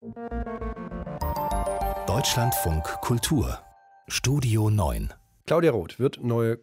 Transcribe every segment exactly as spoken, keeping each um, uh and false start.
Deutschlandfunk Kultur Studio neun. Claudia Roth wird neue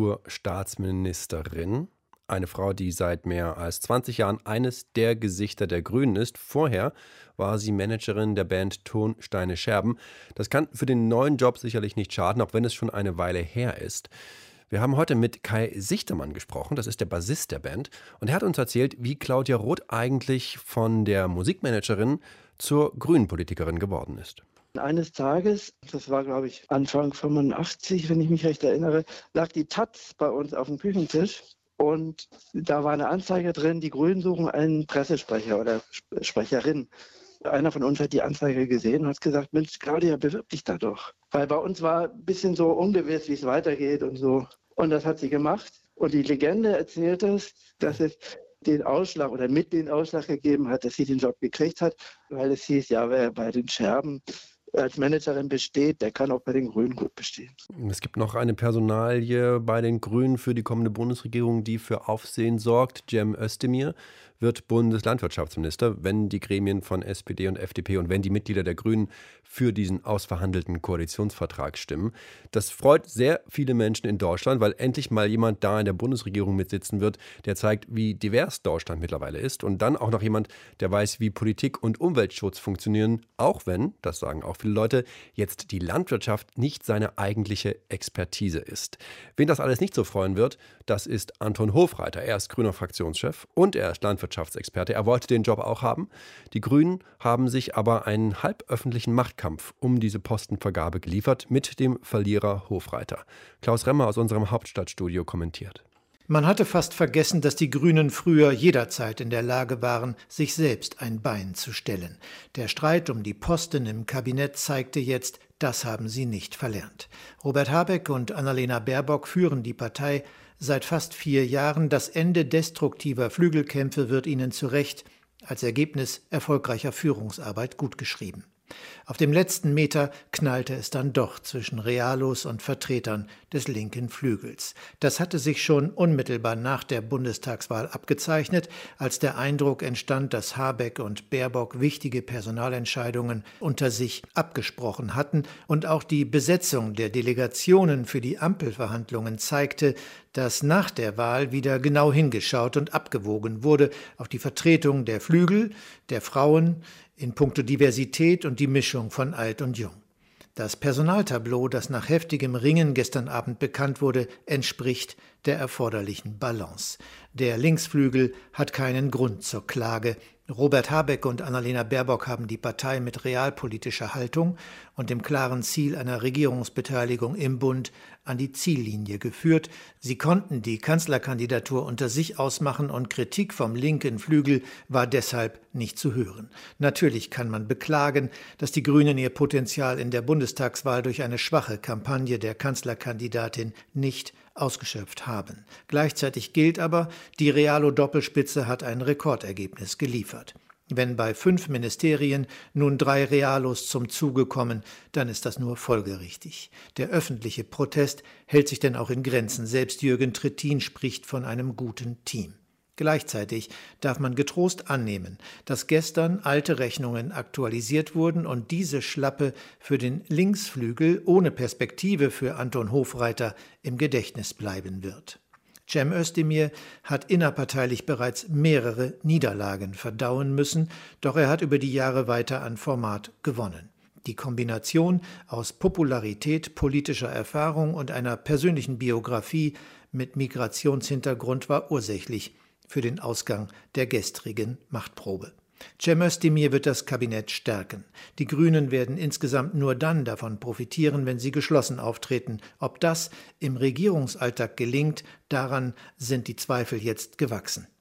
Kulturstaatsministerin. Eine Frau, die seit mehr als zwanzig Jahren eines der Gesichter der Grünen ist. Vorher war sie Managerin der Band Ton, Steine, Scherben. Das kann für den neuen Job sicherlich nicht schaden, auch wenn es schon eine Weile her ist. Wir haben heute mit Kai Sichtermann gesprochen, das ist der Bassist der Band. Und er hat uns erzählt, wie Claudia Roth eigentlich von der Musikmanagerin zur Grünen-Politikerin geworden ist. Eines Tages, das war glaube ich Anfang fünfundachtzig, wenn ich mich recht erinnere, lag die Taz bei uns auf dem Küchentisch und da war eine Anzeige drin, die Grünen suchen einen Pressesprecher oder Sprecherin. Einer von uns hat die Anzeige gesehen und hat gesagt, Mensch, Claudia, bewirb dich da doch. Weil bei uns war ein bisschen so ungewiss, wie es weitergeht und so. Und das hat sie gemacht. Und die Legende erzählt es, dass es den Ausschlag oder mit den Ausschlag gegeben hat, dass sie den Job gekriegt hat, weil es hieß, ja, wer bei den Scherben als Managerin besteht, der kann auch bei den Grünen gut bestehen. Es gibt noch eine Personalie bei den Grünen für die kommende Bundesregierung, die für Aufsehen sorgt. Cem Özdemir wird Bundeslandwirtschaftsminister, wenn die Gremien von S P D und F D P und wenn die Mitglieder der Grünen für diesen ausverhandelten Koalitionsvertrag stimmen. Das freut sehr viele Menschen in Deutschland, weil endlich mal jemand da in der Bundesregierung mitsitzen wird, der zeigt, wie divers Deutschland mittlerweile ist. Und dann auch noch jemand, der weiß, wie Politik und Umweltschutz funktionieren, auch wenn, das sagen auch viele Leute, jetzt die Landwirtschaft nicht seine eigentliche Expertise ist. Wen das alles nicht so freuen wird, das ist Anton Hofreiter. Er ist grüner Fraktionschef und er ist Landwirtschaftsexperte. Er wollte den Job auch haben. Die Grünen haben sich aber einen halböffentlichen Machtkampf um diese Postenvergabe geliefert mit dem Verlierer Hofreiter. Klaus Remmer aus unserem Hauptstadtstudio kommentiert. Man hatte fast vergessen, dass die Grünen früher jederzeit in der Lage waren, sich selbst ein Bein zu stellen. Der Streit um die Posten im Kabinett zeigte jetzt, das haben sie nicht verlernt. Robert Habeck und Annalena Baerbock führen die Partei seit fast vier Jahren. Das Ende destruktiver Flügelkämpfe wird ihnen zu Recht als Ergebnis erfolgreicher Führungsarbeit gutgeschrieben. Auf dem letzten Meter knallte es dann doch zwischen Realos und Vertretern des linken Flügels. Das hatte sich schon unmittelbar nach der Bundestagswahl abgezeichnet, als der Eindruck entstand, dass Habeck und Baerbock wichtige Personalentscheidungen unter sich abgesprochen hatten und auch die Besetzung der Delegationen für die Ampelverhandlungen zeigte, dass nach der Wahl wieder genau hingeschaut und abgewogen wurde auf die Vertretung der Flügel, der Frauen, in puncto Diversität und die Mischung von Alt und Jung. Das Personaltableau, das nach heftigem Ringen gestern Abend bekannt wurde, entspricht der erforderlichen Balance. Der Linksflügel hat keinen Grund zur Klage. Robert Habeck und Annalena Baerbock haben die Partei mit realpolitischer Haltung und dem klaren Ziel einer Regierungsbeteiligung im Bund an die Ziellinie geführt. Sie konnten die Kanzlerkandidatur unter sich ausmachen und Kritik vom linken Flügel war deshalb nicht zu hören. Natürlich kann man beklagen, dass die Grünen ihr Potenzial in der Bundestagswahl durch eine schwache Kampagne der Kanzlerkandidatin nicht ausgeschöpft haben. Gleichzeitig gilt aber, die Realo-Doppelspitze hat ein Rekordergebnis geliefert. Wenn bei fünf Ministerien nun drei Realos zum Zuge kommen, dann ist das nur folgerichtig. Der öffentliche Protest hält sich denn auch in Grenzen. Selbst Jürgen Trittin spricht von einem guten Team. Gleichzeitig darf man getrost annehmen, dass gestern alte Rechnungen aktualisiert wurden und diese Schlappe für den Linksflügel ohne Perspektive für Anton Hofreiter im Gedächtnis bleiben wird. Cem Özdemir hat innerparteilich bereits mehrere Niederlagen verdauen müssen, doch er hat über die Jahre weiter an Format gewonnen. Die Kombination aus Popularität, politischer Erfahrung und einer persönlichen Biografie mit Migrationshintergrund war ursächlich für den Ausgang der gestrigen Machtprobe. Cem Özdemir wird das Kabinett stärken. Die Grünen werden insgesamt nur dann davon profitieren, wenn sie geschlossen auftreten. Ob das im Regierungsalltag gelingt, daran sind die Zweifel jetzt gewachsen.